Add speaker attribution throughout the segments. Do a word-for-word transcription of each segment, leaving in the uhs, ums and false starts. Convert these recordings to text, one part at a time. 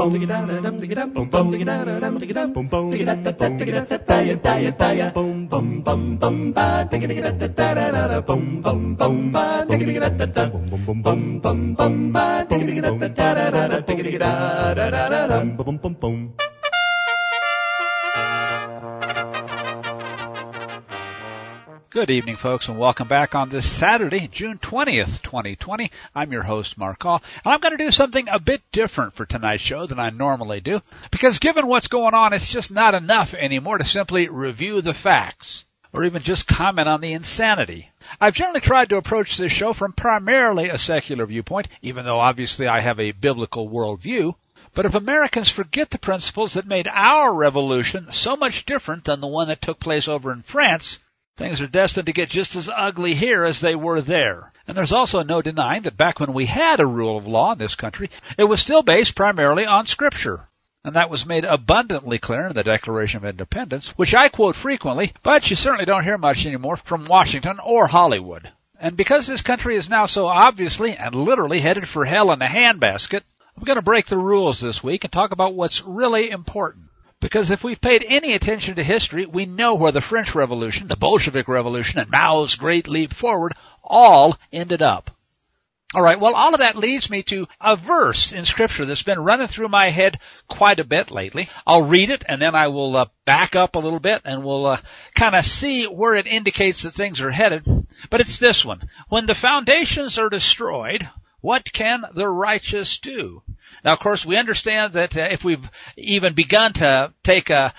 Speaker 1: Good evening, folks, and welcome back on this Saturday, June twentieth, twenty twenty. I'm your host, Mark Hall, and I'm going to do something a bit different for tonight's show than I normally do, because given what's going on, it's just not enough anymore to simply review the facts, or even just comment on the insanity. I've generally tried to approach this show from primarily a secular viewpoint, even though obviously I have a biblical worldview. But if Americans forget the principles that made our revolution so much different than the one that took place over in France, things are destined to get just as ugly here as they were there. And there's also no denying that back when we had a rule of law in this country, it was still based primarily on Scripture. And that was made abundantly clear in the Declaration of Independence, which I quote frequently, but you certainly don't hear much anymore from Washington or Hollywood. And because this country is now so obviously and literally headed for hell in a handbasket, I'm going to break the rules this week and talk about what's really important. Because if we've paid any attention to history, we know where the French Revolution, the Bolshevik Revolution, and Mao's Great Leap Forward all ended up. All right, well, all of that leads me to a verse in Scripture that's been running through my head quite a bit lately. I'll read it, and then I will uh, back up a little bit, and we'll uh, kind of see where it indicates that things are headed. But it's this one. When the foundations are destroyed, what can the righteous do? Now, of course, we understand that uh, if we've even begun to take a,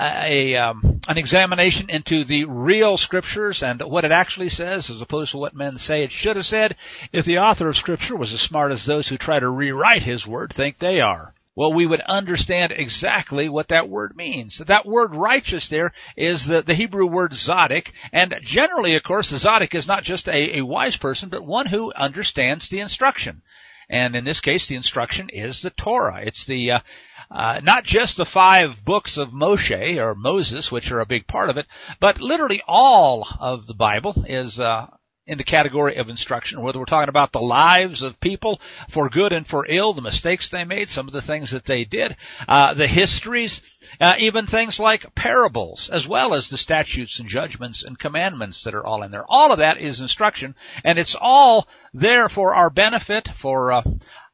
Speaker 1: a um, an examination into the real Scriptures and what it actually says as opposed to what men say it should have said, if the author of Scripture was as smart as those who try to rewrite his word think they are, well, we would understand exactly what that word means. That word righteous there is the, the Hebrew word tzaddik, and generally, of course, the tzaddik is not just a, a wise person, but one who understands the instruction. And in this case, the instruction is the Torah. It's the uh, uh, not just the five books of Moshe or Moses, which are a big part of it, but literally all of the Bible is uh, in the category of instruction, whether we're talking about the lives of people for good and for ill, the mistakes they made, some of the things that they did, uh, the histories, uh, even things like parables, as well as the statutes and judgments and commandments that are all in there. All of that is instruction, and it's all there for our benefit, for uh,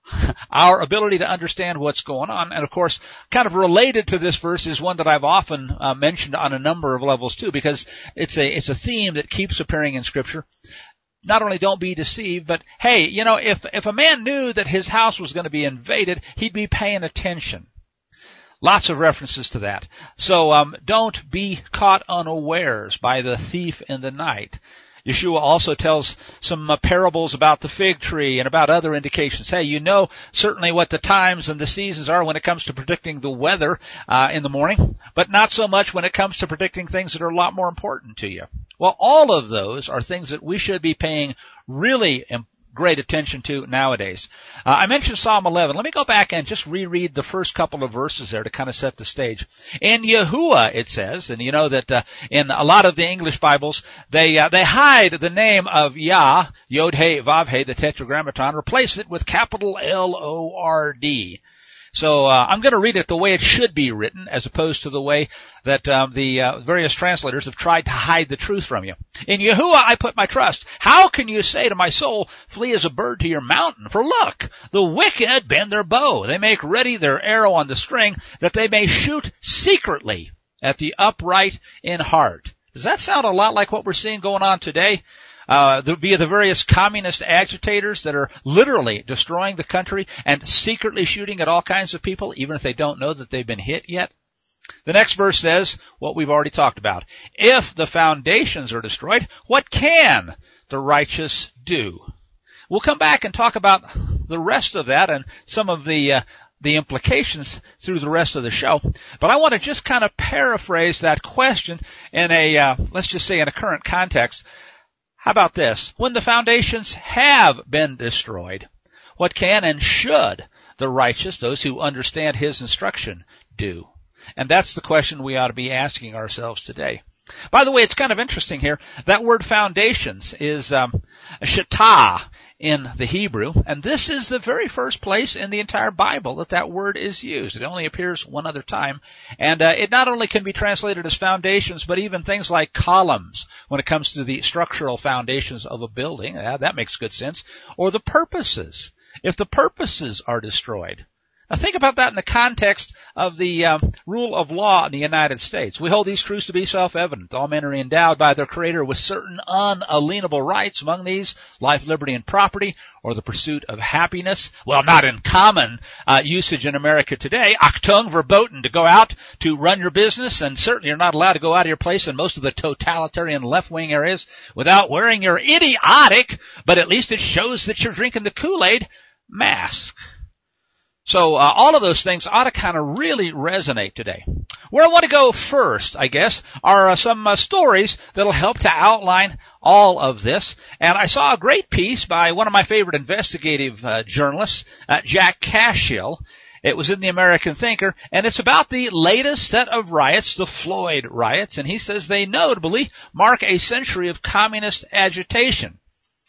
Speaker 1: our ability to understand what's going on. And of course, kind of related to this verse is one that I've often uh, mentioned on a number of levels too, because it's a it's a theme that keeps appearing in Scripture. Not only don't be deceived, but hey, you know, if if a man knew that his house was going to be invaded, he'd be paying attention. Lots of references to that. So um, don't be caught unawares by the thief in the night. Yeshua also tells some uh, parables about the fig tree and about other indications. Hey, you know certainly what the times and the seasons are when it comes to predicting the weather uh, in the morning, but not so much when it comes to predicting things that are a lot more important to you. Well, all of those are things that we should be paying really important great attention to nowadays. Uh, I mentioned Psalm eleven. Let me go back and just reread the first couple of verses there to kind of set the stage. In Yahuwah, it says, and you know that uh, in a lot of the English Bibles, they uh, they hide the name of Yah, Yod-He, Vav-He, the Tetragrammaton, replace it with capital L O R D. So uh, I'm going to read it the way it should be written, as opposed to the way that um, the uh, various translators have tried to hide the truth from you. In Yahuwah I put my trust. How can you say to my soul, flee as a bird to your mountain? For look, the wicked bend their bow. They make ready their arrow on the string, that they may shoot secretly at the upright in heart. Does that sound a lot like what we're seeing going on today? Uh, the, via the various communist agitators that are literally destroying the country and secretly shooting at all kinds of people, even if they don't know that they've been hit yet. The next verse says what we've already talked about. If the foundations are destroyed, what can the righteous do? We'll come back and talk about the rest of that and some of the uh, the implications through the rest of the show. But I want to just kind of paraphrase that question in a, uh, let's just say in a current context. How about this? When the foundations have been destroyed, what can and should the righteous, those who understand his instruction, do? And that's the question we ought to be asking ourselves today. By the way, it's kind of interesting here. That word foundations is um, shatah in the Hebrew, and this is the very first place in the entire Bible that that word is used. It only appears one other time, and uh, it not only can be translated as foundations, but even things like columns when it comes to the structural foundations of a building. Yeah, that makes good sense. Or the purposes, if the purposes are destroyed. Now think about that in the context of the um, rule of law in the United States. We hold these truths to be self-evident. All men are endowed by their Creator with certain unalienable rights, among these life, liberty, and property, or the pursuit of happiness. Well, not in common uh, usage in America today. Achtung, verboten, to go out to run your business, and certainly you're not allowed to go out of your place in most of the totalitarian left-wing areas without wearing your idiotic, but at least it shows that you're drinking the Kool-Aid, mask. So uh, all of those things ought to kind of really resonate today. Where I want to go first, I guess, are uh, some uh, stories that'll help to outline all of this. And I saw a great piece by one of my favorite investigative uh, journalists, uh, Jack Cashill. It was in the American Thinker, and it's about the latest set of riots, the Floyd riots, and he says they notably mark a century of communist agitation.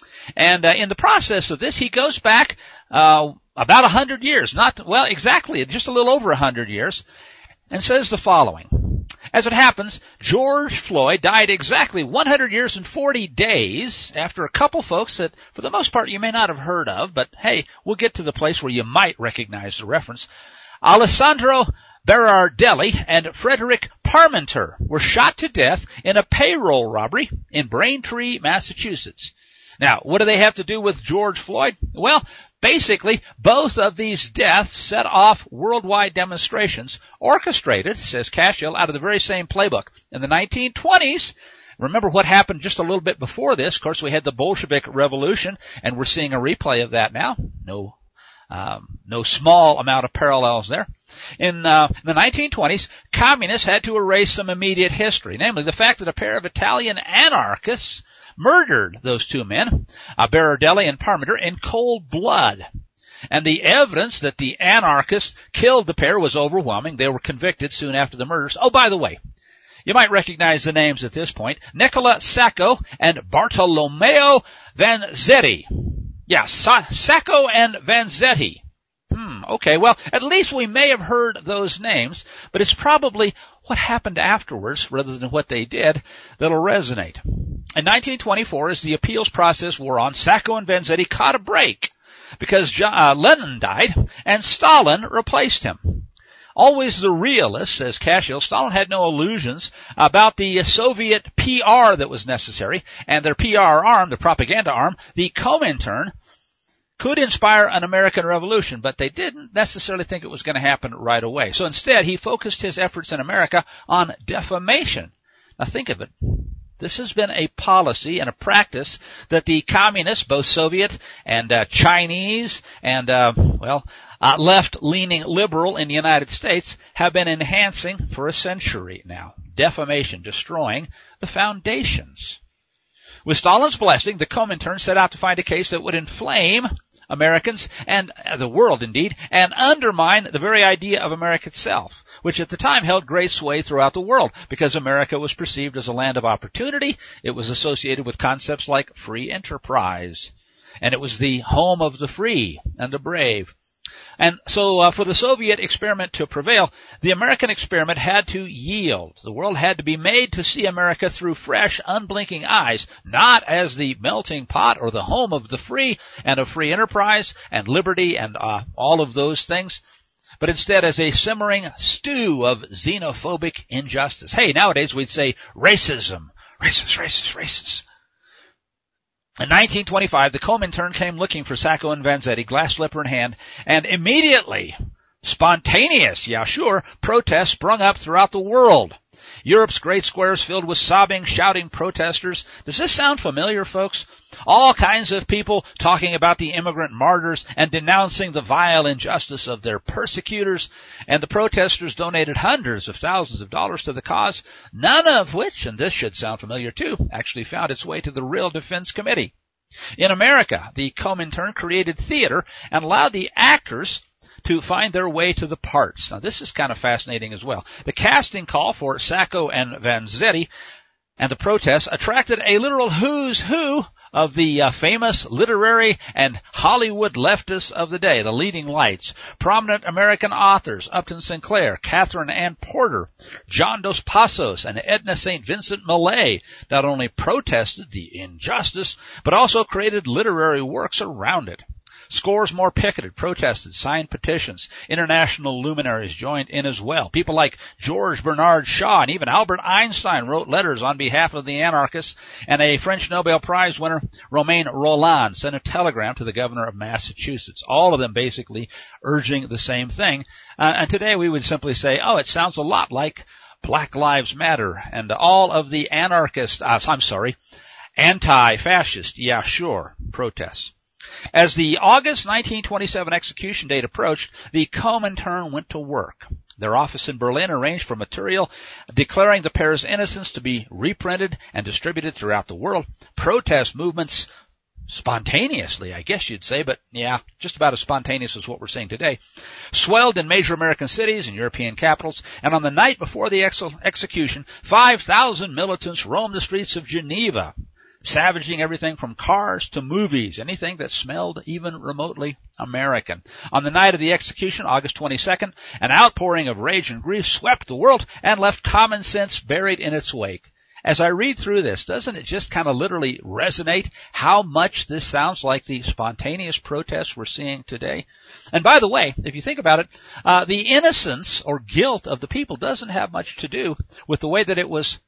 Speaker 1: And uh, in the process of this, he goes back uh about a hundred years, not, well, exactly, just a little over a hundred years, and says the following. As it happens, George Floyd died exactly one hundred years and forty days after a couple folks that, for the most part, you may not have heard of, but hey, we'll get to the place where you might recognize the reference. Alessandro Berardelli and Frederick Parmenter were shot to death in a payroll robbery in Braintree, Massachusetts. Now, what do they have to do with George Floyd? Well, basically, both of these deaths set off worldwide demonstrations orchestrated, says Cashill, out of the very same playbook. In the nineteen twenties, remember what happened just a little bit before this. Of course, we had the Bolshevik Revolution, and we're seeing a replay of that now. No, um, no small amount of parallels there. In, uh, in the nineteen twenties, communists had to erase some immediate history, namely the fact that a pair of Italian anarchists murdered those two men, uh, Berardelli and Parmenter, in cold blood. And the evidence that the anarchists killed the pair was overwhelming. They were convicted soon after the murders. Oh, by the way, you might recognize the names at this point. Nicola Sacco and Bartolomeo Vanzetti. Yeah, Sa- Sacco and Vanzetti. Hmm, okay, well, at least we may have heard those names, but it's probably what happened afterwards, rather than what they did, that'll resonate. In nineteen twenty-four, as the appeals process wore on, Sacco and Vanzetti caught a break because John, uh, Lenin died and Stalin replaced him. Always the realist, says Cashill, Stalin had no illusions about the Soviet P R that was necessary, and their P R arm, the propaganda arm, the Comintern, could inspire an American revolution, but they didn't necessarily think it was going to happen right away. So instead, he focused his efforts in America on defamation. Now think of it. This has been a policy and a practice that the communists, both Soviet and uh, Chinese and, uh, well, uh, left-leaning liberal in the United States have been enhancing for a century now. Defamation, destroying the foundations. With Stalin's blessing, the Comintern set out to find a case that would inflame Americans and uh, the world indeed, and undermine the very idea of America itself, which at the time held great sway throughout the world because America was perceived as a land of opportunity. It was associated with concepts like free enterprise, and it was the home of the free and the brave. And so uh, for the Soviet experiment to prevail, the American experiment had to yield. The world had to be made to see America through fresh, unblinking eyes, not as the melting pot or the home of the free and of free enterprise and liberty and uh, all of those things, but instead as a simmering stew of xenophobic injustice. Hey, nowadays we'd say racism, racist, racist, racist. In nineteen twenty-five, the Comintern came looking for Sacco and Vanzetti, glass slipper in hand, and immediately, spontaneous, yeah sure, protests sprung up throughout the world. Europe's great squares filled with sobbing, shouting protesters. Does this sound familiar, folks? All kinds of people talking about the immigrant martyrs and denouncing the vile injustice of their persecutors, and the protesters donated hundreds of thousands of dollars to the cause, none of which, and this should sound familiar too, actually found its way to the real Defense Committee. In America, the Comintern created theater and allowed the actors to find their way to the parts. Now, this is kind of fascinating as well. The casting call for Sacco and Vanzetti And the protests attracted a literal who's who of the uh, famous literary and Hollywood leftists of the day, the leading lights. Prominent American authors Upton Sinclair, Catherine Ann Porter, John Dos Passos, and Edna Saint Vincent Millay not only protested the injustice, but also created literary works around it. Scores more picketed, protested, signed petitions. International luminaries joined in as well. People like George Bernard Shaw and even Albert Einstein wrote letters on behalf of the anarchists, and a French Nobel Prize winner, Romain Rolland, sent a telegram to the governor of Massachusetts, all of them basically urging the same thing. Uh, and today we would simply say, oh, it sounds a lot like Black Lives Matter and all of the anarchist, uh, I'm sorry, anti-fascist, yeah, sure, protests. As the August nineteen twenty-seven execution date approached, the Comintern went to work. Their office in Berlin arranged for material declaring the pair's innocence to be reprinted and distributed throughout the world. Protest movements spontaneously, I guess you'd say, but yeah, just about as spontaneous as what we're seeing today, swelled in major American cities and European capitals, and on the night before the ex- execution, five thousand militants roamed the streets of Geneva, savaging everything from cars to movies, anything that smelled even remotely American. On the night of the execution, August twenty-second, an outpouring of rage and grief swept the world and left common sense buried in its wake. As I read through this, doesn't it just kind of literally resonate how much this sounds like the spontaneous protests we're seeing today? And by the way, if you think about it, uh, the innocence or guilt of the people doesn't have much to do with the way that it was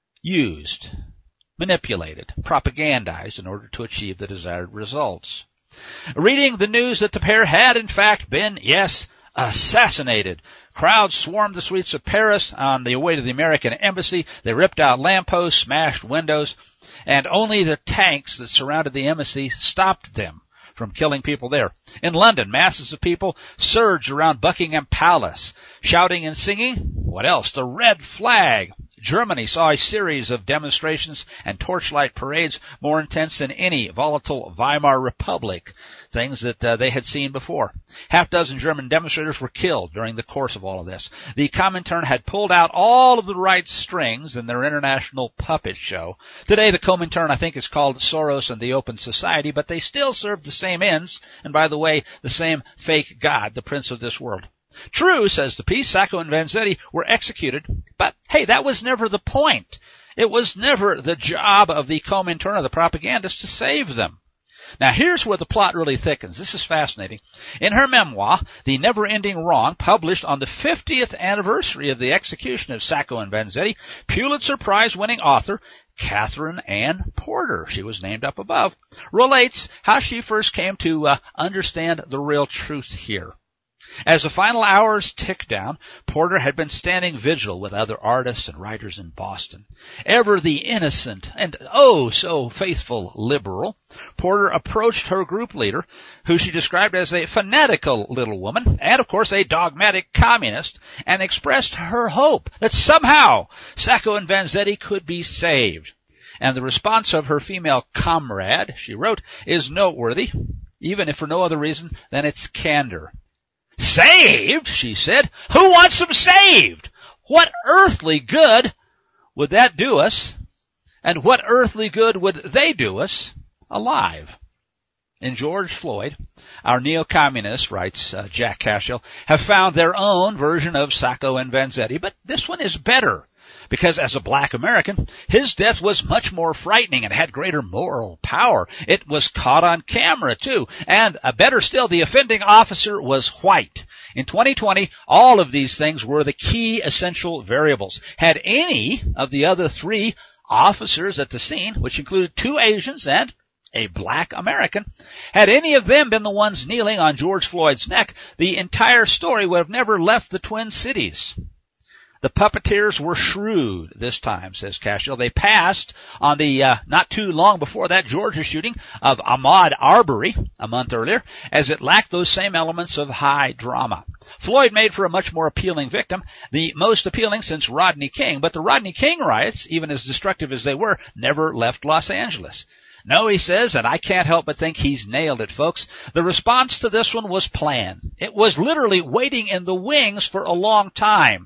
Speaker 1: used, manipulated, propagandized in order to achieve the desired results. Reading the news that the pair had in fact been, yes, assassinated, crowds swarmed the streets of Paris on the way to the American embassy. They ripped out lampposts, smashed windows, and only the tanks that surrounded the embassy stopped them from killing people there. In London, masses of people surged around Buckingham Palace, shouting and singing, what else? The red flag. Germany saw a series of demonstrations and torchlight parades more intense than any volatile Weimar Republic, things that uh, they had seen before. Half dozen German demonstrators were killed during the course of all of this. The Comintern had pulled out all of the right strings in their international puppet show. Today the Comintern, I think, is called Soros and the Open Society, but they still serve the same ends, and by the way, the same fake god, the prince of this world. True, says the piece, Sacco and Vanzetti were executed, but hey, that was never the point. It was never the job of the Comintern or the propagandists to save them. Now here's where the plot really thickens. This is fascinating. In her memoir, The Never-Ending Wrong, published on the fiftieth anniversary of the execution of Sacco and Vanzetti, Pulitzer Prize-winning author Catherine Ann Porter, she was named up above, relates how she first came to uh, understand the real truth here. As the final hours ticked down, Porter had been standing vigil with other artists and writers in Boston. Ever the innocent and oh so faithful liberal, Porter approached her group leader, who she described as a fanatical little woman and, of course, a dogmatic communist, and expressed her hope that somehow Sacco and Vanzetti could be saved. And the response of her female comrade, she wrote, is noteworthy, even if for no other reason than its candor. Saved, she said. Who wants them saved? What earthly good would that do us? And what earthly good would they do us alive? And George Floyd, our neo-communists, writes uh, Jack Cashill, have found their own version of Sacco and Vanzetti, but this one is better. Because as a black American, his death was much more frightening and had greater moral power. It was caught on camera, too. And uh, better still, the offending officer was white. In twenty twenty, all of these things were the key essential variables. Had any of the other three officers at the scene, which included two Asians and a black American, had any of them been the ones kneeling on George Floyd's neck, the entire story would have never left the Twin Cities. The puppeteers were shrewd this time, says Cashill. They passed on the, uh, not too long before that Georgia shooting of Ahmaud Arbery a month earlier, as it lacked those same elements of high drama. Floyd made for a much more appealing victim, the most appealing since Rodney King, but the Rodney King riots, even as destructive as they were, never left Los Angeles. No, he says, and I can't help but think he's nailed it, folks. The response to this one was planned. It was literally waiting in the wings for a long time.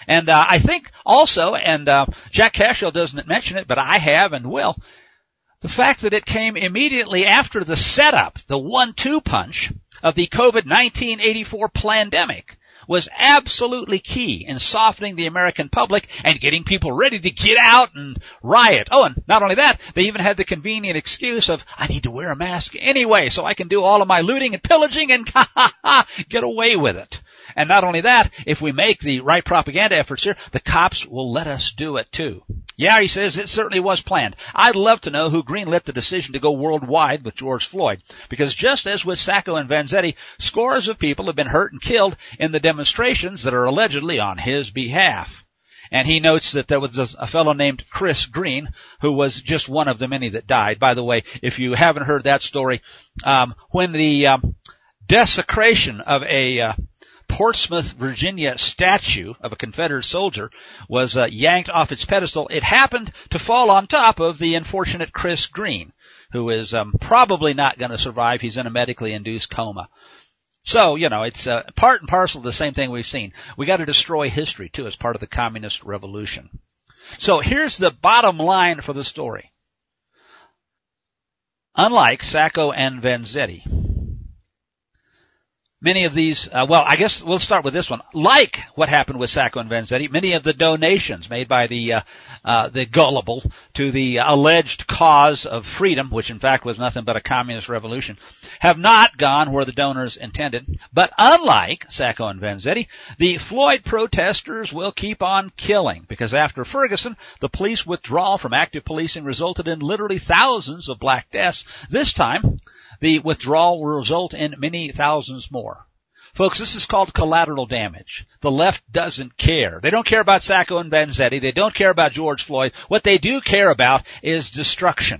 Speaker 1: And uh, I think also, and uh, Jack Cashill doesn't mention it, but I have and will, the fact that it came immediately after the setup, the one two punch of the COVID nineteen eighty-four pandemic, was absolutely key in softening the American public and getting people ready to get out and riot. Oh, and not only that, they even had the convenient excuse of, I need to wear a mask anyway so I can do all of my looting and pillaging and ha ha ha, get away with it. And not only that, if we make the right propaganda efforts here, the cops will let us do it too. Yeah, he says it certainly was planned. I'd love to know who greenlit the decision to go worldwide with George Floyd, because just as with Sacco and Vanzetti, scores of people have been hurt and killed in the demonstrations that are allegedly on his behalf. And he notes that there was a fellow named Chris Green, who was just one of the many that died. By the way, if you haven't heard that story, um, when the um, desecration of a uh, Portsmouth, Virginia statue of a Confederate soldier was uh, yanked off its pedestal, it happened to fall on top of the unfortunate Chris Green, who is um, probably not going to survive. He's in a medically induced coma. So, you know, it's uh, part and parcel of the same thing we've seen. We got to destroy history, too, as part of the communist revolution. So here's the bottom line for the story. Unlike Sacco and Vanzetti, many of these, uh, well, I guess we'll start with this one. Like what happened with Sacco and Vanzetti, many of the donations made by the uh, uh, the gullible to the alleged cause of freedom, which in fact was nothing but a communist revolution, have not gone where the donors intended. But unlike Sacco and Vanzetti, the Floyd protesters will keep on killing, because after Ferguson, the police withdrawal from active policing resulted in literally thousands of black deaths. This time, the withdrawal will result in many thousands more. Folks, this is called collateral damage. The left doesn't care. They don't care about Sacco and Vanzetti. They don't care about George Floyd. What they do care about is destruction.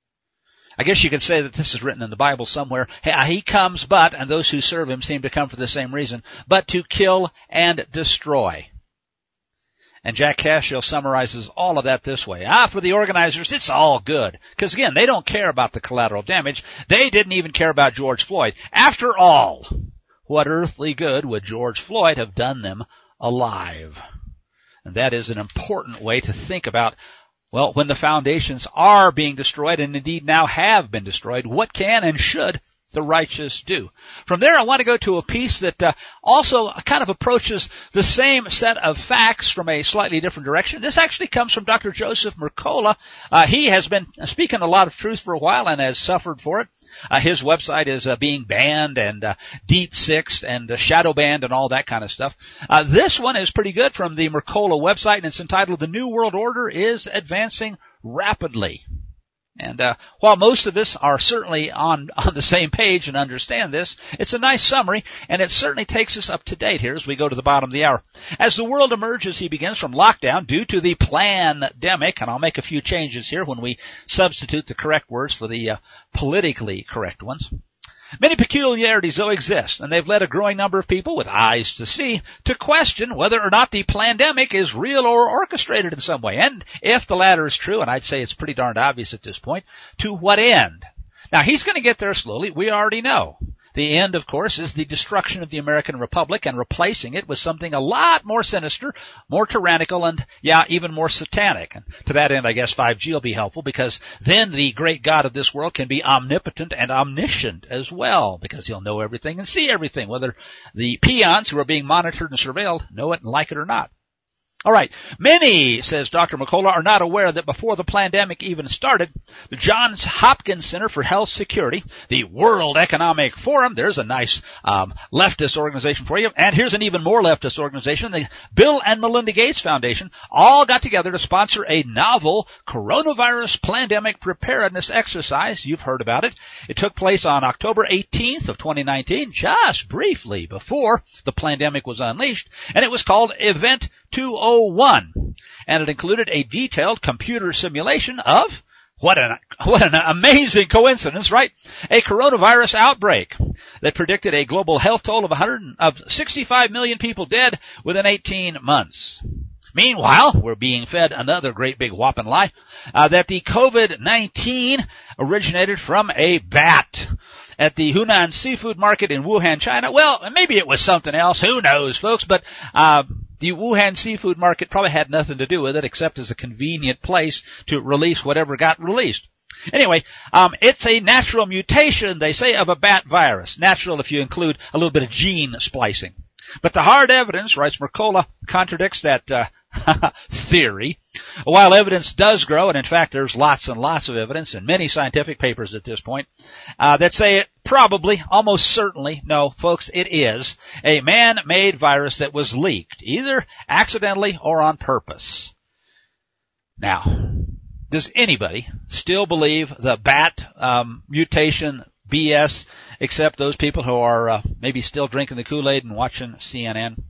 Speaker 1: I guess you could say that this is written in the Bible somewhere. Hey, he comes but, and those who serve him seem to come for the same reason, but to kill and destroy. And Jack Cashill summarizes all of that this way. Ah, for the organizers, it's all good. Because again, they don't care about the collateral damage. They didn't even care about George Floyd. After all, what earthly good would George Floyd have done them alive? And that is an important way to think about, well, when the foundations are being destroyed, and indeed now have been destroyed, what can and should the righteous do? From there, I want to go to a piece that uh, also kind of approaches the same set of facts from a slightly different direction. This actually comes from Doctor Joseph Mercola. Uh, he has been speaking a lot of truth for a while and has suffered for it. Uh, his website is uh, being banned and uh, deep sixed and uh, shadow banned and all that kind of stuff. Uh, this one is pretty good from the Mercola website, and it's entitled "The New World Order is Advancing Rapidly." And uh, while most of us are certainly on, on the same page and understand this, it's a nice summary, and it certainly takes us up to date here as we go to the bottom of the hour. As the world emerges, he begins from lockdown due to the plandemic, and I'll make a few changes here when we substitute the correct words for the uh, politically correct ones. Many peculiarities, though, exist, and they've led a growing number of people with eyes to see to question whether or not the plandemic is real or orchestrated in some way. And if the latter is true, and I'd say it's pretty darned obvious at this point, to what end? Now, he's going to get there slowly. We already know. The end, of course, is the destruction of the American Republic and replacing it with something a lot more sinister, more tyrannical, and, yeah, even more satanic. And to that end, I guess five G will be helpful, because then the great God of this world can be omnipotent and omniscient as well, because he'll know everything and see everything, whether the peons who are being monitored and surveilled know it and like it or not. All right. Many, says Doctor Mercola, are not aware that before the pandemic even started, the Johns Hopkins Center for Health Security, the World Economic Forum, there's a nice um, leftist organization for you, and here's an even more leftist organization, the Bill and Melinda Gates Foundation, all got together to sponsor a novel coronavirus pandemic preparedness exercise. You've heard about it. It took place on October eighteenth of twenty nineteen, just briefly before the pandemic was unleashed, and it was called Event two oh one, and it included a detailed computer simulation of, what an, what an amazing coincidence, right? A coronavirus outbreak that predicted a global health toll of one hundred, of sixty-five million people dead within eighteen months. Meanwhile, we're being fed another great big whopping lie, uh, that the COVID nineteen originated from a bat. at the Hunan Seafood Market in Wuhan, China. Well, maybe it was something else. Who knows, folks? But uh the Wuhan Seafood Market probably had nothing to do with it except as a convenient place to release whatever got released. Anyway, um, it's a natural mutation, they say, of a bat virus. Natural if you include a little bit of gene splicing. But the hard evidence, writes Mercola, contradicts that uh, theory. While evidence does grow, and in fact there's lots and lots of evidence in many scientific papers at this point, uh, that say it probably, almost certainly, no, folks, it is a man-made virus that was leaked, either accidentally or on purpose. Now, does anybody still believe the bat um, mutation B S, except those people who are uh, maybe still drinking the Kool-Aid and watching C N N?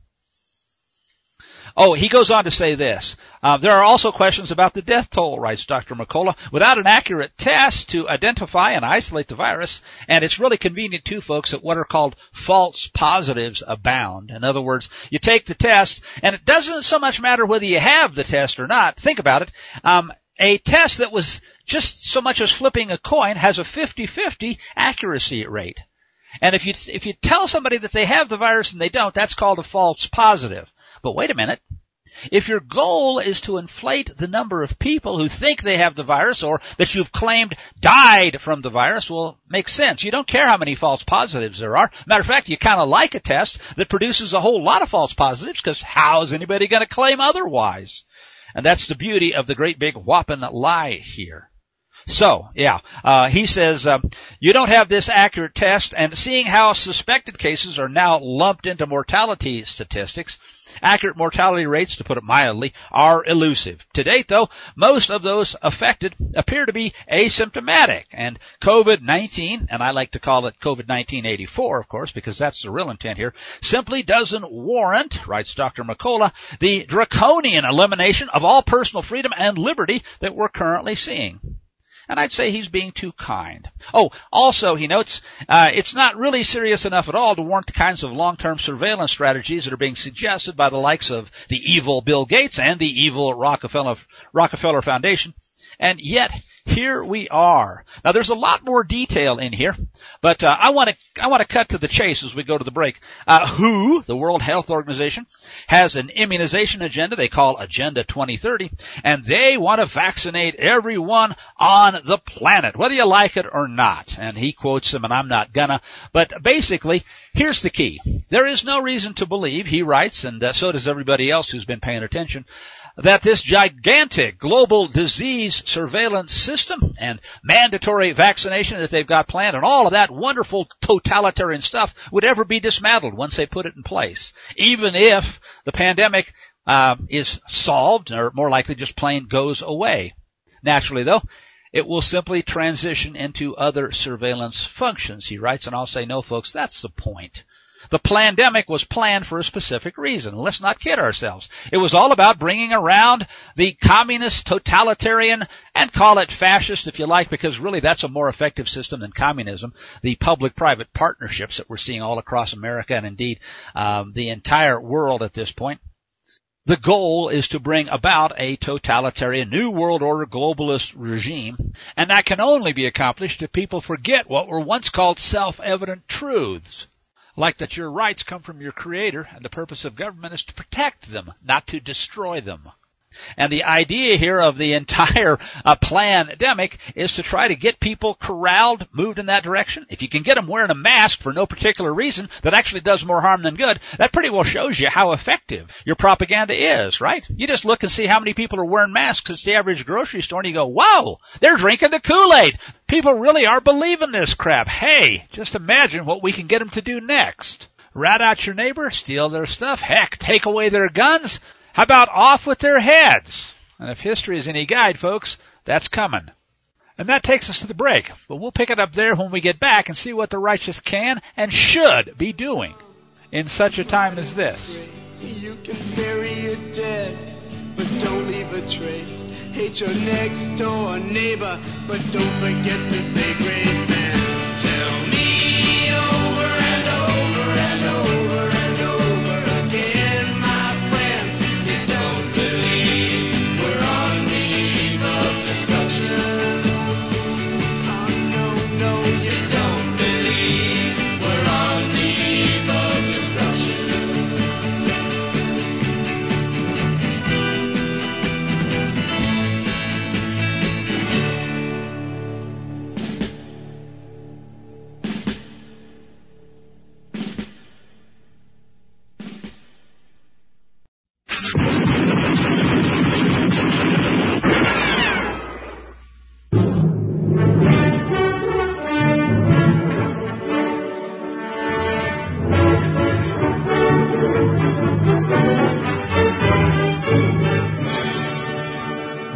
Speaker 1: Oh, he goes on to say this. Uh, there are also questions about the death toll, writes Doctor Mercola. Without an accurate test to identify and isolate the virus, and it's really convenient too, folks, that what are called false positives abound. In other words, you take the test, and it doesn't so much matter whether you have the test or not. Think about it. Um, a test that was just so much as flipping a coin has a fifty-fifty accuracy rate. And if you if you tell somebody that they have the virus and they don't, that's called a false positive. But wait a minute. If your goal is to inflate the number of people who think they have the virus or that you've claimed died from the virus, well, makes sense. You don't care how many false positives there are. Matter of fact, you kind of like a test that produces a whole lot of false positives, because how is anybody going to claim otherwise? And that's the beauty of the great big whopping lie here. So, yeah, uh, he says, uh, you don't have this accurate test, and seeing how suspected cases are now lumped into mortality statistics, accurate mortality rates, to put it mildly, are elusive. To date, though, most of those affected appear to be asymptomatic, and COVID nineteen, and I like to call it COVID nineteen eighty-four, of course, because that's the real intent here, simply doesn't warrant, writes Doctor Mercola, the draconian elimination of all personal freedom and liberty that we're currently seeing. And I'd say he's being too kind. Oh, also, he notes, uh, it's not really serious enough at all to warrant the kinds of long-term surveillance strategies that are being suggested by the likes of the evil Bill Gates and the evil Rockefeller, Rockefeller Foundation. And yet, here we are. Now, there's a lot more detail in here, but uh, I want to I want to cut to the chase as we go to the break. Uh, W H O, the World Health Organization, has an immunization agenda they call Agenda twenty thirty, and they want to vaccinate everyone on the planet, whether you like it or not. And he quotes them, and I'm not gonna. But basically, here's the key. There is no reason to believe, he writes, and uh, so does everybody else who's been paying attention, that this gigantic global disease surveillance system and mandatory vaccination that they've got planned and all of that wonderful totalitarian stuff would ever be dismantled once they put it in place, even if the pandemic uh, is solved, or more likely just plain goes away. Naturally, though, it will simply transition into other surveillance functions, he writes, and I'll say, no, folks, that's the point. The plandemic was planned for a specific reason. Let's not kid ourselves. It was all about bringing around the communist, totalitarian, and call it fascist if you like, because really that's a more effective system than communism, the public-private partnerships that we're seeing all across America and indeed um, the entire world at this point. The goal is to bring about a totalitarian New World Order globalist regime, and that can only be accomplished if people forget what were once called self-evident truths. Like that your rights come from your Creator, and the purpose of government is to protect them, not to destroy them. And the idea here of the entire uh, plandemic is to try to get people corralled, moved in that direction. If you can get them wearing a mask for no particular reason that actually does more harm than good, that pretty well shows you how effective your propaganda is, right? You just look and see how many people are wearing masks at the average grocery store, and you go, whoa, they're drinking the Kool-Aid. People really are believing this crap. Hey, just imagine what we can get them to do next. Rat out your neighbor, steal their stuff, heck, take away their guns. How about off with their heads? And if history is any guide, folks, that's coming. And that takes us to the break. But we'll pick it up there when we get back and see what the righteous can and should be doing in such a time as this.
Speaker 2: You can bury your dead, but don't leave a trace. Hate your next door neighbor, but don't forget to say grace. And tell me over and over and over and over again, my friend, you don't believe we're on the eve of destruction. Oh, no, no, you don't believe.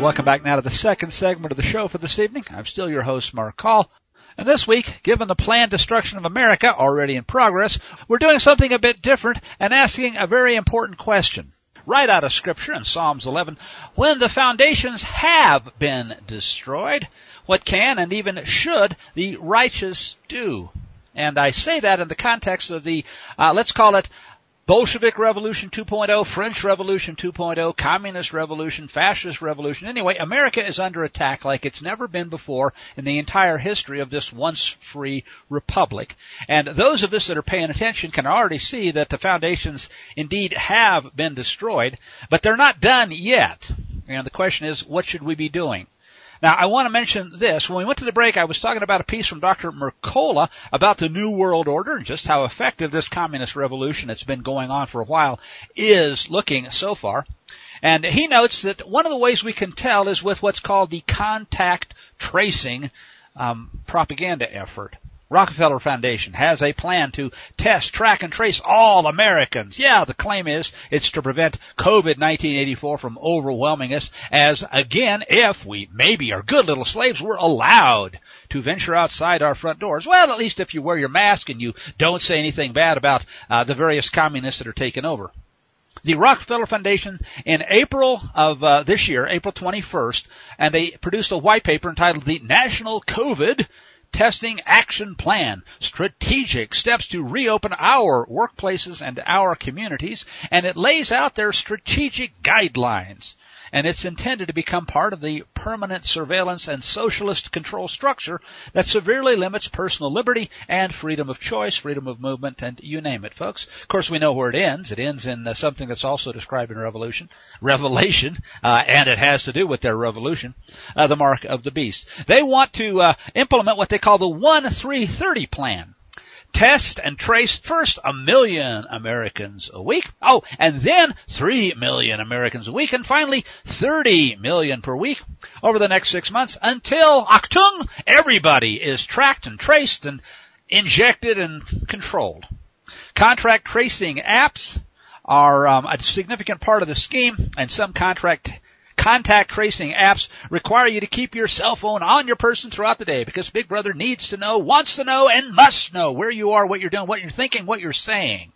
Speaker 1: Welcome back now to the second segment of the show for this evening. I'm still your host, Mark Call. And this week, given the planned destruction of America already in progress, we're doing something a bit different and asking a very important question. Right out of Scripture in Psalms eleven, when the foundations have been destroyed, what can and even should the righteous do? And I say that in the context of the, uh, let's call it, Bolshevik Revolution two point oh, French Revolution two point oh, Communist Revolution, Fascist Revolution. Anyway, America is under attack like it's never been before in the entire history of this once free republic. And those of us that are paying attention can already see that the foundations indeed have been destroyed, but they're not done yet. And the question is, what should we be doing? Now, I want to mention this. When we went to the break, I was talking about a piece from Doctor Mercola about the New World Order and just how effective this communist revolution that's been going on for a while is looking so far. And he notes that one of the ways we can tell is with what's called the contact tracing um, propaganda effort. Rockefeller Foundation has a plan to test, track, and trace all Americans. Yeah, the claim is it's to prevent COVID nineteen eighty-four from overwhelming us, as, again, if we maybe are good little slaves, we're allowed to venture outside our front doors. Well, at least if you wear your mask and you don't say anything bad about uh, the various communists that are taking over. The Rockefeller Foundation in April of uh, this year, April twenty-first, and they produced a white paper entitled the National COVID Testing Action Plan, Strategic Steps to Reopen Our Workplaces and Our Communities, and it lays out their strategic guidelines. And it's intended to become part of the permanent surveillance and socialist control structure that severely limits personal liberty and freedom of choice, freedom of movement, and you name it, folks. Of course, we know where it ends. It ends in uh, something that's also described in Revolution, Revelation, uh, and it has to do with their revolution, uh, the mark of the beast. They want to uh, implement what they call the one three thirty plan. Test and trace first a million Americans a week. Oh, and then three million Americans a week, and finally thirty million per week over the next six months until Achtung, everybody is tracked and traced and injected and controlled. Contract tracing apps are um, a significant part of the scheme, and some contract Contact tracing apps require you to keep your cell phone on your person throughout the day because Big Brother needs to know, wants to know, and must know where you are, what you're doing, what you're thinking, what you're saying.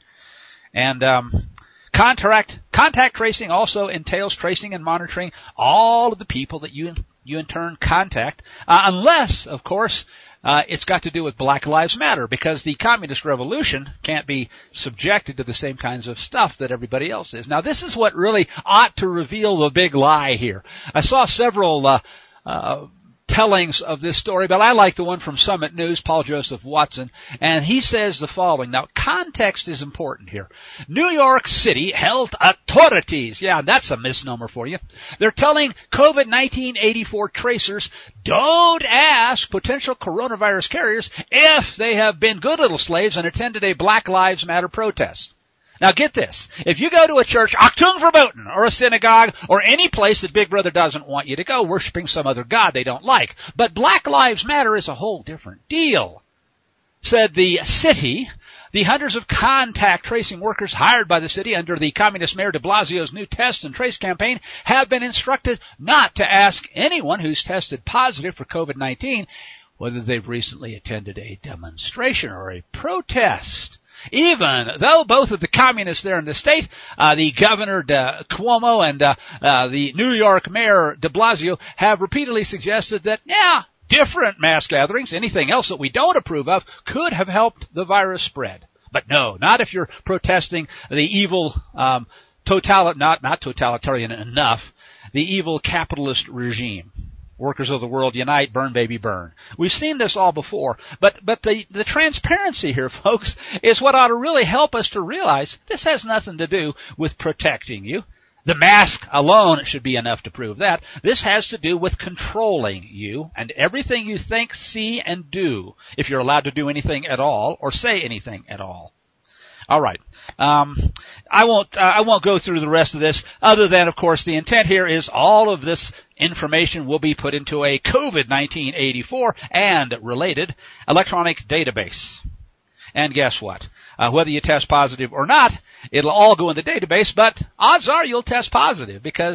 Speaker 1: And um, contract contact tracing also entails tracing and monitoring all of the people that you you in turn contact, uh, unless, of course, Uh, it's got to do with Black Lives Matter, because the communist revolution can't be subjected to the same kinds of stuff that everybody else is. Now, this is what really ought to reveal the big lie here. I saw several uh, uh tellings of this story, but I like the one from Summit News, Paul Joseph Watson, and he says the following. Now, context is important here. New York City health authorities, yeah, that's a misnomer for you. They're telling COVID nineteen eighty-four tracers, don't ask potential coronavirus carriers if they have been good little slaves and attended a Black Lives Matter protest. Now get this, if you go to a church, Achtung verboten, or a synagogue, or any place that Big Brother doesn't want you to go, worshiping some other god they don't like, but Black Lives Matter is a whole different deal. Said the city, the hundreds of contact tracing workers hired by the city under the communist Mayor de Blasio's new test and trace campaign have been instructed not to ask anyone who's tested positive for COVID nineteen whether they've recently attended a demonstration or a protest. Even though both of the communists there in the state, uh, the Governor de Cuomo and uh, uh, the New York Mayor de Blasio, have repeatedly suggested that, yeah, different mass gatherings, anything else that we don't approve of, could have helped the virus spread. But no, not if you're protesting the evil, um, total, not, not totalitarian enough, the evil capitalist regime. Workers of the world unite, burn baby burn. We've seen this all before, but but the, the transparency here, folks, is what ought to really help us to realize this has nothing to do with protecting you. The mask alone should be enough to prove that. This has to do with controlling you and everything you think, see, and do, if you're allowed to do anything at all or say anything at all. All right. Um, I won't. Uh, I won't go through the rest of this. Other than, of course, the intent here is all of this information will be put into a COVID nineteen eighty-four and related electronic database. And guess what? Uh, whether you test positive or not, it'll all go in the database. But odds are you'll test positive because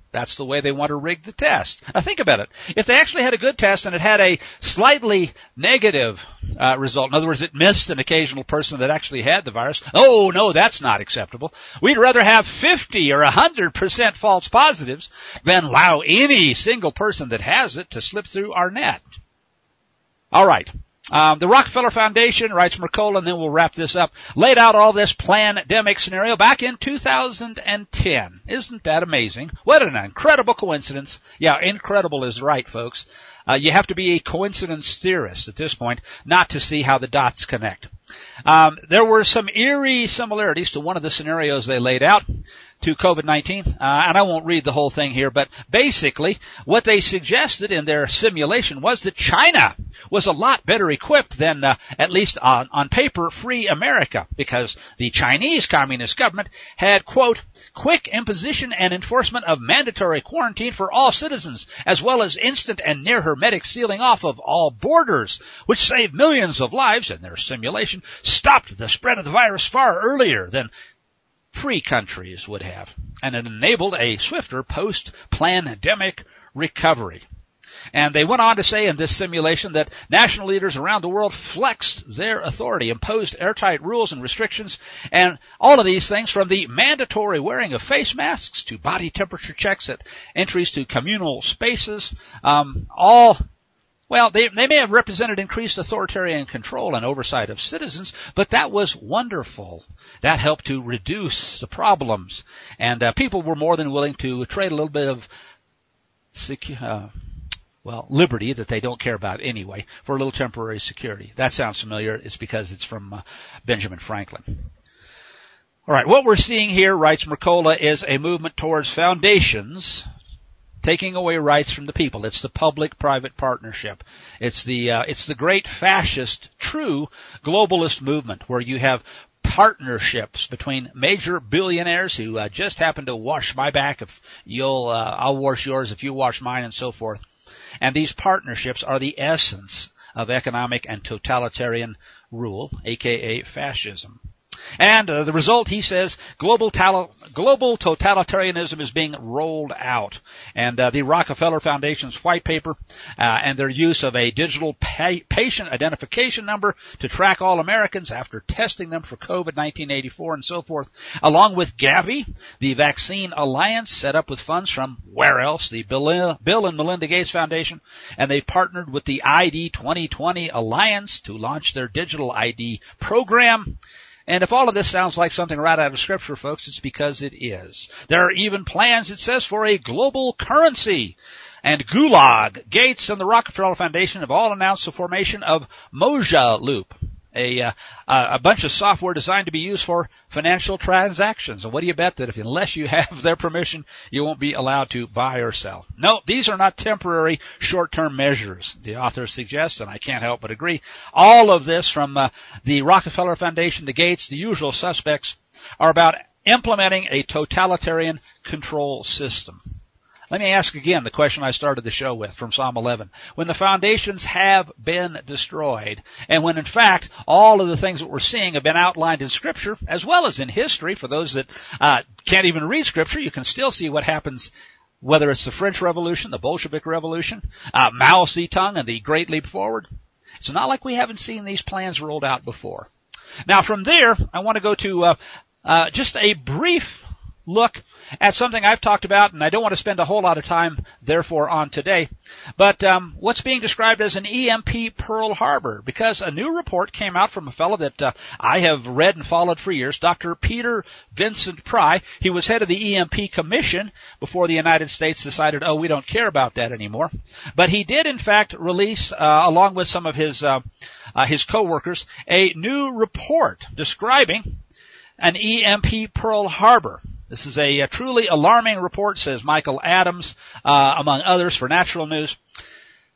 Speaker 1: That's the way they want to rig the test. Now think about it. If they actually had a good test and it had a slightly negative uh, result, in other words, it missed an occasional person that actually had the virus, oh no, that's not acceptable. We'd rather have fifty or one hundred percent false positives than allow any single person that has it to slip through our net. All right. Um, the Rockefeller Foundation, writes Mercola, and then we'll wrap this up, laid out all this pandemic scenario back in two thousand ten. Isn't that amazing? What an incredible coincidence. Yeah, incredible is right, folks. Uh, you have to be a coincidence theorist at this point not to see how the dots connect. Um, there were some eerie similarities to one of the scenarios they laid out to COVID nineteen, uh, and I won't read the whole thing here, but basically what they suggested in their simulation was that China was a lot better equipped than, uh, at least on, on paper, free America, because the Chinese Communist government had, quote, quick imposition and enforcement of mandatory quarantine for all citizens, as well as instant and near hermetic sealing off of all borders, which saved millions of lives, and their simulation stopped the spread of the virus far earlier than free countries would have, and it enabled a swifter post-pandemic recovery. And they went on to say in this simulation that national leaders around the world flexed their authority, imposed airtight rules and restrictions, and all of these things from the mandatory wearing of face masks to body temperature checks at entries to communal spaces, um, all Well, they, they may have represented increased authoritarian control and oversight of citizens, but that was wonderful. That helped to reduce the problems, and uh, people were more than willing to trade a little bit of secu- uh, well, liberty that they don't care about anyway for a little temporary security. That sounds familiar. It's because it's from uh, Benjamin Franklin. All right, what we're seeing here, writes Mercola, is a movement towards foundations taking away rights from the people. It's the public-private partnership. It's the uh, it's the great fascist, true globalist movement where you have partnerships between major billionaires who uh, just happen to wash my back if you'll uh, I'll wash yours if you wash mine, and so forth. And these partnerships are the essence of economic and totalitarian rule, aka fascism. And uh, the result, he says, global tal- global totalitarianism is being rolled out. And uh, the Rockefeller Foundation's white paper uh, and their use of a digital pa- patient identification number to track all Americans after testing them for COVID nineteen eighty-four and so forth, along with Gavi, the Vaccine Alliance set up with funds from where else? The Bill, Bill and Melinda Gates Foundation. And they've partnered with the I D twenty twenty Alliance to launch their digital I D program. And if all of this sounds like something right out of Scripture, folks, it's because it is. There are even plans, it says, for a global currency. And Gulag, Gates, and the Rockefeller Foundation have all announced the formation of Moja Loop, a, uh, a bunch of software designed to be used for financial transactions. And what do you bet that if unless you have their permission, you won't be allowed to buy or sell? No, these are not temporary short-term measures, the author suggests, and I can't help but agree. All of this, from uh, the Rockefeller Foundation, the Gates, the usual suspects, are about implementing a totalitarian control system. Let me ask again the question I started the show with from Psalm eleven. When the foundations have been destroyed, and when in fact all of the things that we're seeing have been outlined in Scripture, as well as in history, for those that uh, can't even read Scripture, you can still see what happens, whether it's the French Revolution, the Bolshevik Revolution, uh, Mao Zedong, and the Great Leap Forward. It's not like we haven't seen these plans rolled out before. Now from there, I want to go to uh, uh, just a brief look at something I've talked about, and I don't want to spend a whole lot of time, therefore, on today, but um, what's being described as an E M P Pearl Harbor, because a new report came out from a fellow that uh, I have read and followed for years, Doctor Peter Vincent Pry. He was head of the E M P Commission before the United States decided, oh, we don't care about that anymore. But he did, in fact, release, uh, along with some of his uh, uh, his co-workers, a new report describing an E M P Pearl Harbor. This is a, a truly alarming report, says Michael Adams, uh, among others, for Natural News.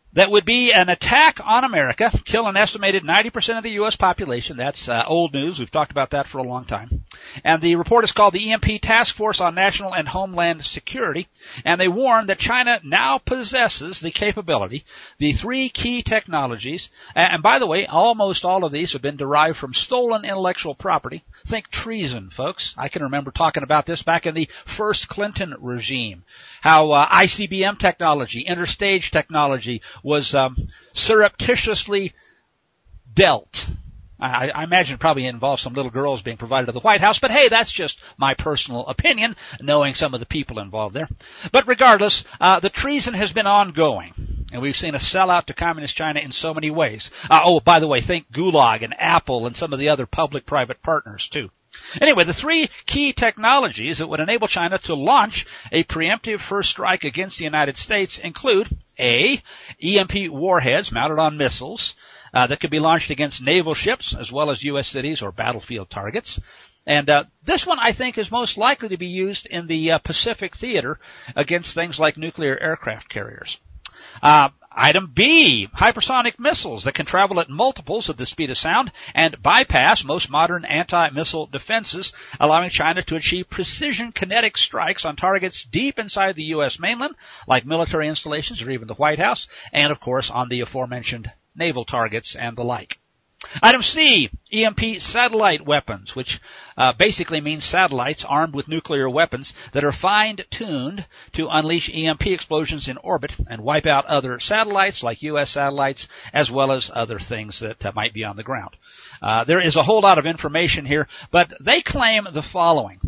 Speaker 1: that would be an attack on America, kill an estimated ninety percent of the U S population. That's uh, old news. We've talked about that for a long time. And the report is called the E M P Task Force on National and Homeland Security. And they warn that China now possesses the capability, the three key technologies. And by the way, almost all of these have been derived from stolen intellectual property. Think treason, folks. I can remember talking about this back in the first Clinton regime. How uh, I C B M technology, interstage technology, was um, surreptitiously dealt. I, I imagine it probably involves some little girls being provided to the White House, but hey, that's just my personal opinion, knowing some of the people involved there. But regardless, uh, the treason has been ongoing, and we've seen a sellout to Communist China in so many ways. Uh, oh, by the way, think Gulag and Apple and some of the other public-private partners, too. Anyway, the three key technologies that would enable China to launch a preemptive first strike against the United States include A, E M P warheads mounted on missiles uh, that could be launched against naval ships as well as U S cities or battlefield targets. And uh, this one, I think, is most likely to be used in the uh, Pacific theater against things like nuclear aircraft carriers. Uh, Item B, hypersonic missiles that can travel at multiples of the speed of sound and bypass most modern anti-missile defenses, allowing China to achieve precision kinetic strikes on targets deep inside the U S mainland, like military installations or even the White House, and of course on the aforementioned naval targets and the like. Item C, E M P satellite weapons, which uh, basically means satellites armed with nuclear weapons that are fine-tuned to unleash E M P explosions in orbit and wipe out other satellites like U S satellites as well as other things that uh, might be on the ground. Uh, there is a whole lot of information here, but they claim the following.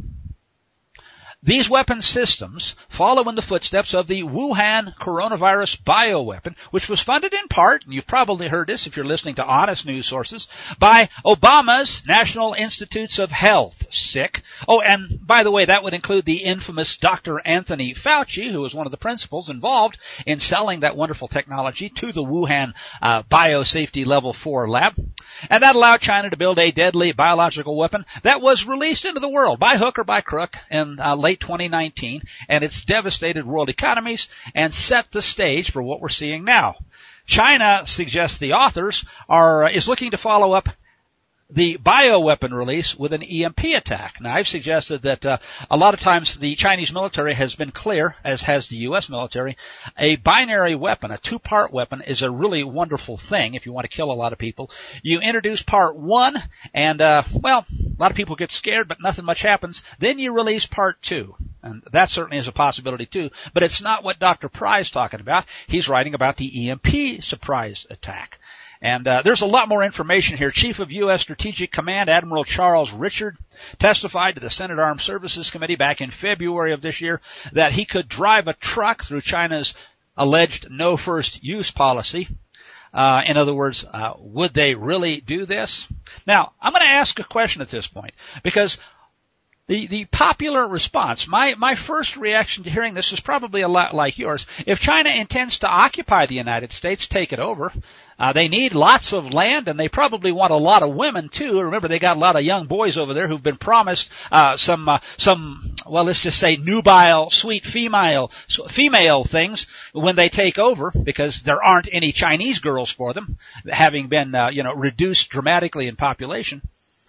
Speaker 1: These weapon systems follow in the footsteps of the Wuhan coronavirus bioweapon, which was funded in part, and you've probably heard this if you're listening to honest news sources, by Obama's National Institutes of Health, S I C. Oh, and by the way, that would include the infamous Doctor Anthony Fauci, who was one of the principals involved in selling that wonderful technology to the Wuhan uh, Biosafety Level four lab. And that allowed China to build a deadly biological weapon that was released into the world by hook or by crook in uh, late twenty nineteen, and it's devastated world economies and set the stage for what we're seeing now. China, suggests the authors, are is looking to follow up the bioweapon release with an E M P attack. Now, I've suggested that uh, a lot of times the Chinese military has been clear, as has the U S military, a binary weapon, a two-part weapon, is a really wonderful thing if you want to kill a lot of people. You introduce part one, and, uh, well, a lot of people get scared, but nothing much happens. Then you release part two. And that certainly is a possibility, too. But it's not what Doctor Pry is talking about. He's writing about the E M P surprise attack. And uh, there's a lot more information here. Chief of U S Strategic Command Admiral Charles Richard testified to the Senate Armed Services Committee back in February of this year that he could drive a truck through China's alleged no first use policy. Uh, in other words, uh, would they really do this? Now, I'm going to ask a question at this point because The, the popular response, my, my first reaction to hearing this is probably a lot like yours. If China intends to occupy the United States, take it over, uh, they need lots of land and they probably want a lot of women too. Remember, they got a lot of young boys over there who've been promised, uh, some, uh, some, well, let's just say nubile, sweet female, female things when they take over because there aren't any Chinese girls for them, having been, uh, you know, reduced dramatically in population.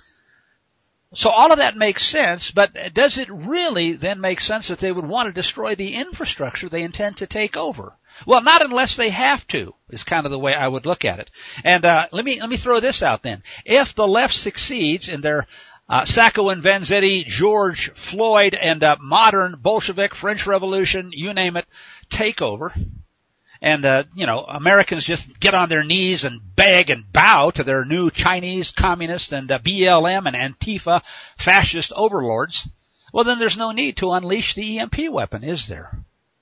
Speaker 1: So all of that makes sense, but does it really then make sense that they would want to destroy the infrastructure they intend to take over? Well, not unless they have to, is kind of the way I would look at it. And uh, let me let me throw this out then. If the left succeeds in their uh, Sacco and Vanzetti, George Floyd, and uh, modern Bolshevik, French Revolution, you name it, takeover, and, uh, you know, Americans just get on their knees and beg and bow to their new Chinese, communist, and uh, B L M and Antifa fascist overlords, well, then there's no need to unleash the E M P weapon, is there?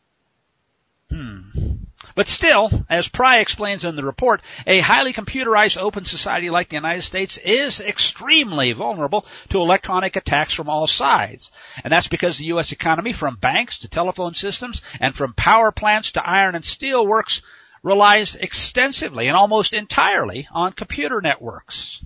Speaker 1: Hmm. But still, as Pry explains in the report, a highly computerized open society like the United States is extremely vulnerable to electronic attacks from all sides. And that's because the U S economy, from banks to telephone systems and from power plants to iron and steel works, relies extensively and almost entirely on computer networks.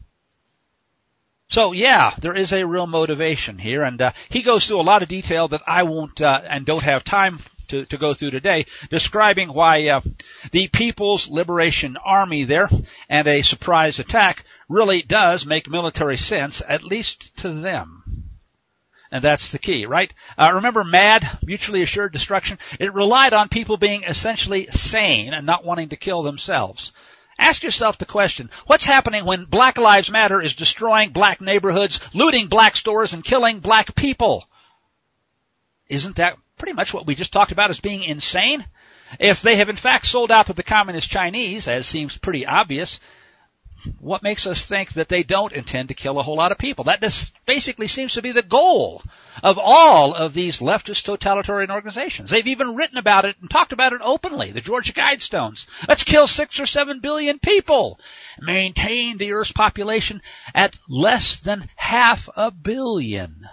Speaker 1: So, yeah, there is a real motivation here, and uh, he goes through a lot of detail that I won't uh, and don't have time to, to go through today, describing why uh, the People's Liberation Army there and a surprise attack really does make military sense, at least to them. And that's the key, right? Uh, remember MAD, mutually assured destruction? It relied on people being essentially sane and not wanting to kill themselves. Ask yourself the question, what's happening when Black Lives Matter is destroying black neighborhoods, looting black stores, and killing black people? Isn't that pretty much what we just talked about as being insane? If they have in fact sold out to the communist Chinese, as seems pretty obvious, what makes us think that they don't intend to kill a whole lot of people? That this basically seems to be the goal of all of these leftist totalitarian organizations. They've even written about it and talked about it openly, the Georgia Guidestones. Let's kill six or seven billion people. Maintain the Earth's population at less than half a billion.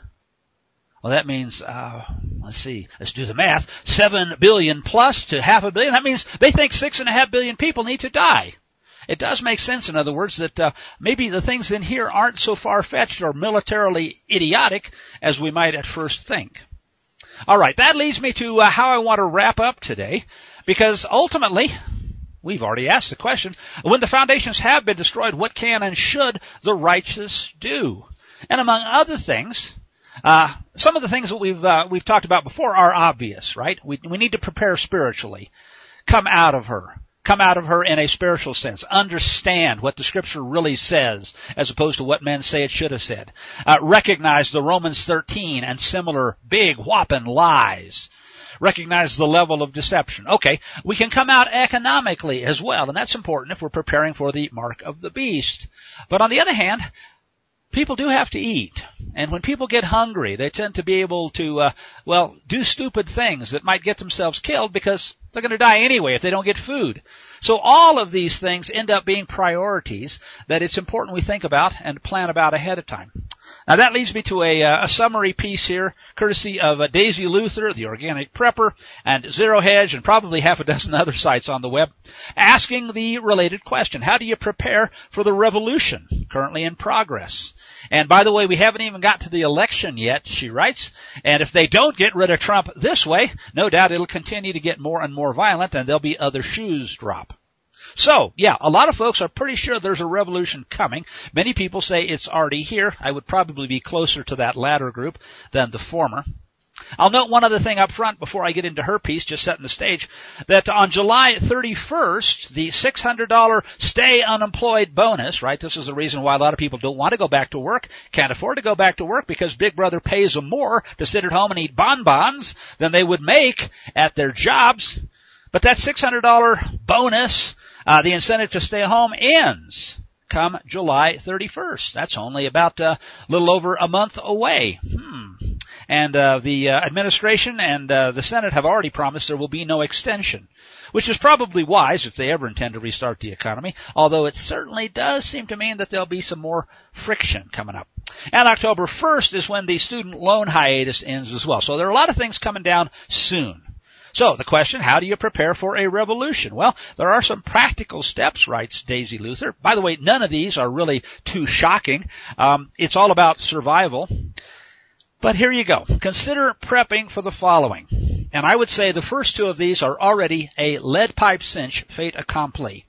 Speaker 1: Well, that means, uh, let's see, let's do the math, seven billion plus to half a billion. That means they think six and a half billion people need to die. It does make sense, in other words, that uh, maybe the things in here aren't so far-fetched or militarily idiotic as we might at first think. All right, that leads me to uh, how I want to wrap up today, because ultimately, we've already asked the question, when the foundations have been destroyed, what can and should the righteous do? And among other things, uh, some of the things that we've uh, we've talked about before are obvious, right? We we need to prepare spiritually, come out of her. Come out of her in a spiritual sense. Understand what the Scripture really says as opposed to what men say it should have said. Uh, recognize the Romans thirteen and similar big whopping lies. Recognize the level of deception. Okay, we can come out economically as well, and that's important if we're preparing for the mark of the beast. But on the other hand, people do have to eat. And when people get hungry, they tend to be able to, uh, well, do stupid things that might get themselves killed because they're going to die anyway if they don't get food. So all of these things end up being priorities that it's important we think about and plan about ahead of time. Now that leads me to a, uh, a summary piece here, courtesy of uh, Daisy Luther, the Organic Prepper, and Zero Hedge, and probably half a dozen other sites on the web, asking the related question: how do you prepare for the revolution currently in progress? And by the way, we haven't even got to the election yet, she writes, and if they don't get rid of Trump this way, no doubt it'll continue to get more and more violent, and there'll be other shoes drop. So, yeah, a lot of folks are pretty sure there's a revolution coming. Many people say it's already here. I would probably be closer to that latter group than the former. I'll note one other thing up front before I get into her piece, just setting the stage, that on July thirty-first, the six hundred dollars stay unemployed bonus, right, this is the reason why a lot of people don't want to go back to work, can't afford to go back to work because Big Brother pays them more to sit at home and eat bonbons than they would make at their jobs. But that six hundred dollars bonus, Uh, the incentive to stay home ends come July thirty-first. That's only about a uh, little over a month away. Hmm. And uh, the uh, administration and uh, the Senate have already promised there will be no extension, which is probably wise if they ever intend to restart the economy, although it certainly does seem to mean that there'll be some more friction coming up. And October first is when the student loan hiatus ends as well. So there are a lot of things coming down soon. So the question, how do you prepare for a revolution? Well, there are some practical steps, writes Daisy Luther. By the way, none of these are really too shocking. Um, it's all about survival. But here you go. Consider prepping for the following. And I would say the first two of these are already a lead pipe cinch fait accompli.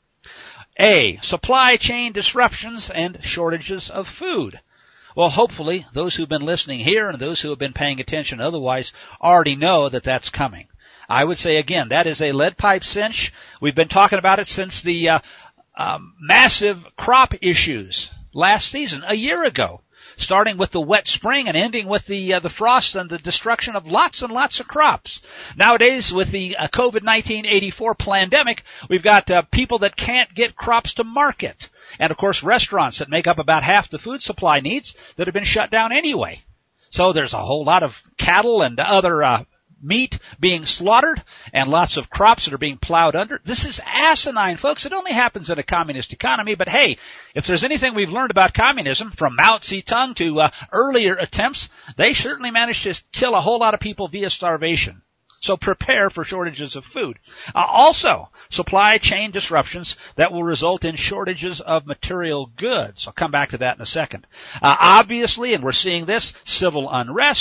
Speaker 1: A, supply chain disruptions and shortages of food. Well, hopefully, those who've been listening here and those who have been paying attention otherwise already know that that's coming. I would say, again, that is a lead pipe cinch. We've been talking about it since the uh, um, massive crop issues last season, a year ago, starting with the wet spring and ending with the uh, the frost and the destruction of lots and lots of crops. Nowadays, with the uh, COVID nineteen eighty-four pandemic, we've got uh, people that can't get crops to market. And, of course, restaurants that make up about half the food supply needs that have been shut down anyway. So there's a whole lot of cattle and other uh meat being slaughtered and lots of crops that are being plowed under. This is asinine, folks. It only happens in a communist economy. But hey, if there's anything we've learned about communism, from Mao Zedong to uh, earlier attempts, they certainly managed to kill a whole lot of people via starvation. So prepare for shortages of food. Uh, also, supply chain disruptions that will result in shortages of material goods. I'll come back to that in a second. Uh, obviously, and we're seeing this, civil unrest.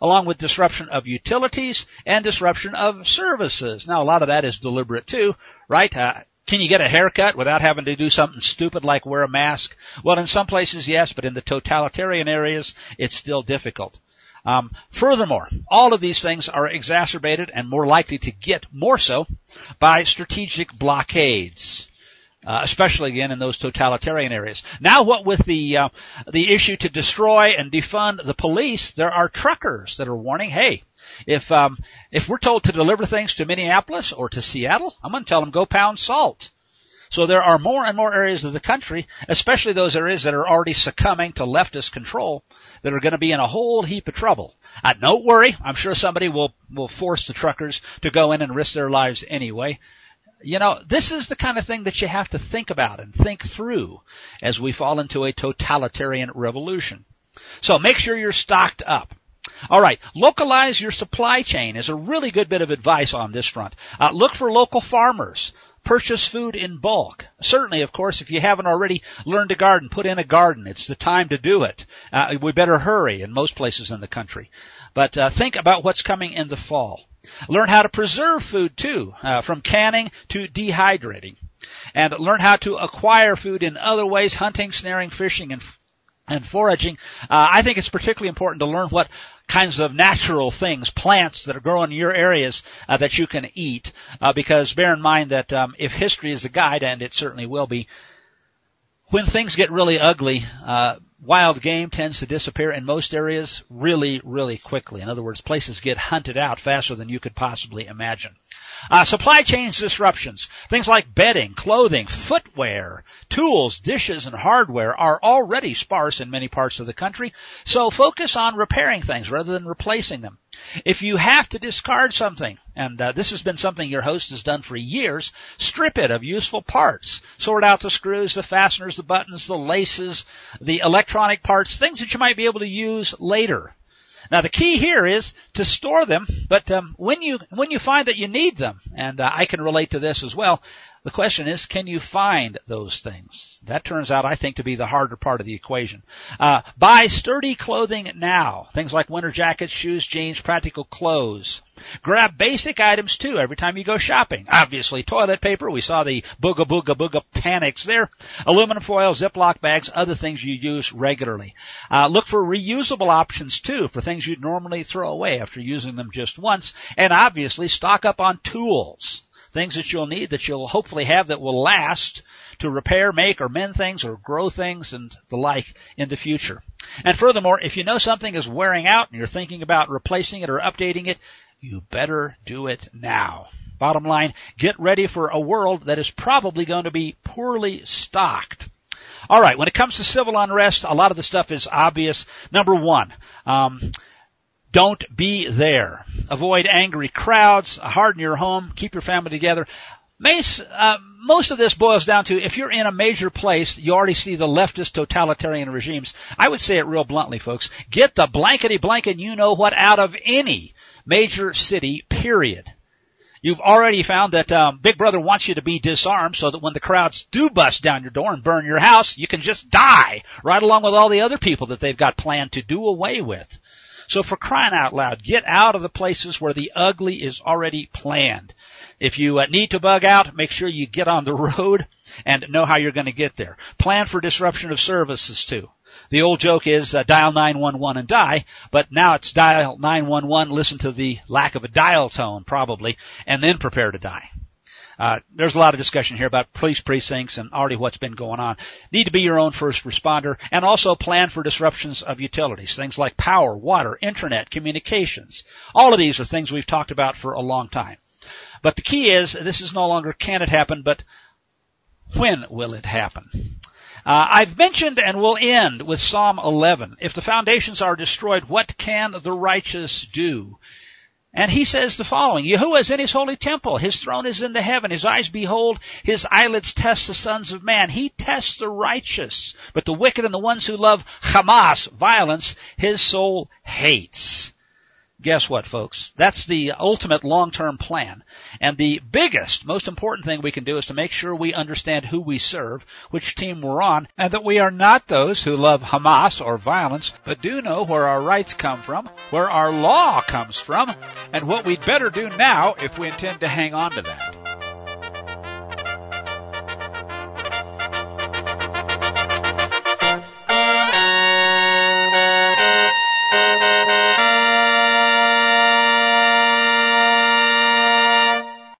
Speaker 1: along with disruption of utilities and disruption of services. Now, a lot of that is deliberate too, right? Uh, Can you get a haircut without having to do something stupid like wear a mask? Well, in some places, yes, but in the totalitarian areas, it's still difficult. Um, furthermore, all of these things are exacerbated and more likely to get more so by strategic blockades, uh, especially again in those totalitarian areas. Now, what with the uh, the issue to destroy and defund the police, there are truckers that are warning, hey, If um, if we're told to deliver things to Minneapolis or to Seattle, I'm going to tell them go pound salt. So there are more and more areas of the country, especially those areas that are already succumbing to leftist control, that are going to be in a whole heap of trouble. Uh, don't worry, I'm sure somebody will will force the truckers to go in and risk their lives anyway. You know, this is the kind of thing that you have to think about and think through as we fall into a totalitarian revolution. So make sure you're stocked up. All right, localize your supply chain is a really good bit of advice on this front. Uh, look for local farmers. Purchase food in bulk. Certainly, of course, if you haven't already learned to garden, put in a garden. It's the time to do it. Uh, we better hurry in most places in the country. But uh, think about what's coming in the fall. Learn how to preserve food, too, uh, from canning to dehydrating. And learn how to acquire food in other ways, hunting, snaring, fishing, and and foraging. Uh, I think it's particularly important to learn what kinds of natural things, plants that are growing in your areas uh, that you can eat, uh, because bear in mind that um, if history is a guide, and it certainly will be, when things get really ugly, uh, wild game tends to disappear in most areas really, really quickly. In other words, places get hunted out faster than you could possibly imagine. Uh, supply chain disruptions, things like bedding, clothing, footwear, tools, dishes, and hardware are already sparse in many parts of the country, so focus on repairing things rather than replacing them. If you have to discard something, and uh, this has been something your host has done for years, strip it of useful parts. Sort out the screws, the fasteners, the buttons, the laces, the electronic parts, things that you might be able to use later. Now, the key here is to store them, but um, when you when you find that you need them, and uh, I can relate to this as well, the question is, can you find those things? That turns out, I think, to be the harder part of the equation. Uh, buy sturdy clothing now, things like winter jackets, shoes, jeans, practical clothes. Grab basic items, too, every time you go shopping. Obviously, toilet paper. We saw the booga booga booga panics there. Aluminum foil, Ziploc bags, other things you use regularly. Uh, look for reusable options, too, for things you'd normally throw away after using them just once. And obviously, stock up on tools. Things that you'll need that you'll hopefully have that will last to repair, make, or mend things or grow things and the like in the future. And furthermore, if you know something is wearing out and you're thinking about replacing it or updating it, you better do it now. Bottom line, get ready for a world that is probably going to be poorly stocked. All right, when it comes to civil unrest, a lot of the stuff is obvious. Number one, um, don't be there. Avoid angry crowds. Harden your home. Keep your family together. Mace, uh, most of this boils down to if you're in a major place, you already see the leftist totalitarian regimes. I would say it real bluntly, folks. Get the blankety blanket you know what out of any major city, period. You've already found that um, Big Brother wants you to be disarmed so that when the crowds do bust down your door and burn your house, you can just die right along with all the other people that they've got planned to do away with. So for crying out loud, get out of the places where the ugly is already planned. If you uh, need to bug out, make sure you get on the road and know how you're going to get there. Plan for disruption of services, too. The old joke is uh, dial nine one one and die, but now it's dial nine one one, listen to the lack of a dial tone, probably, and then prepare to die. Uh, there's a lot of discussion here about police precincts and already what's been going on. Need to be your own first responder and also plan for disruptions of utilities, things like power, water, internet, communications. All of these are things we've talked about for a long time. But the key is this is no longer can it happen, but when will it happen? Uh, I've mentioned and will end with Psalm eleven. If the foundations are destroyed, what can the righteous do? And he says the following, Yahuwah is in his holy temple. His throne is in the heaven. His eyes behold. His eyelids test the sons of man. He tests the righteous. But the wicked and the ones who love Hamas, violence, his soul hates. Guess what, folks? That's the ultimate long-term plan. And the biggest, most important thing we can do is to make sure we understand who we serve, which team we're on, and that we are not those who love Hamas or violence, but do know where our rights come from, where our law comes from, and what we'd better do now if we intend to hang on to that.